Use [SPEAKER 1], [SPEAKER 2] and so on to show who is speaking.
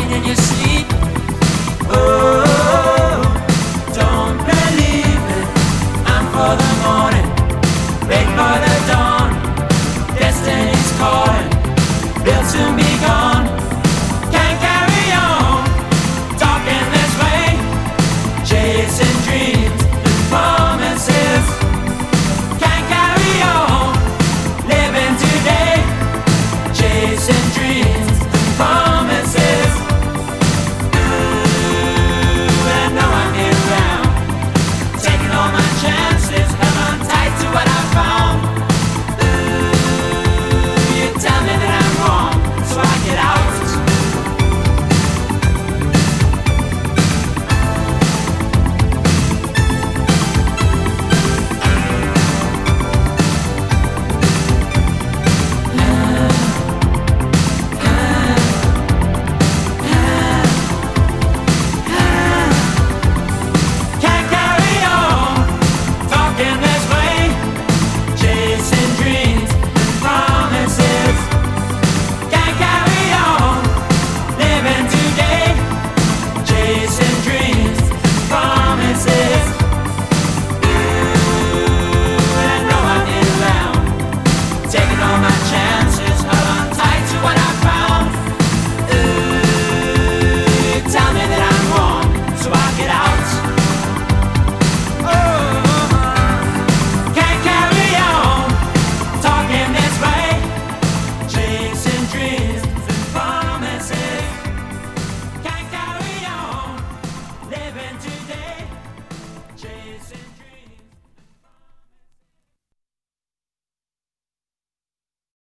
[SPEAKER 1] in your sleep. Oh, don't believe it. I'm for the morning, wait for the dawn. Destiny's calling, they'll soon be gone. Can't carry on, talking this way, chasing dreams and promises. Can't carry on, living today, chasing dreams.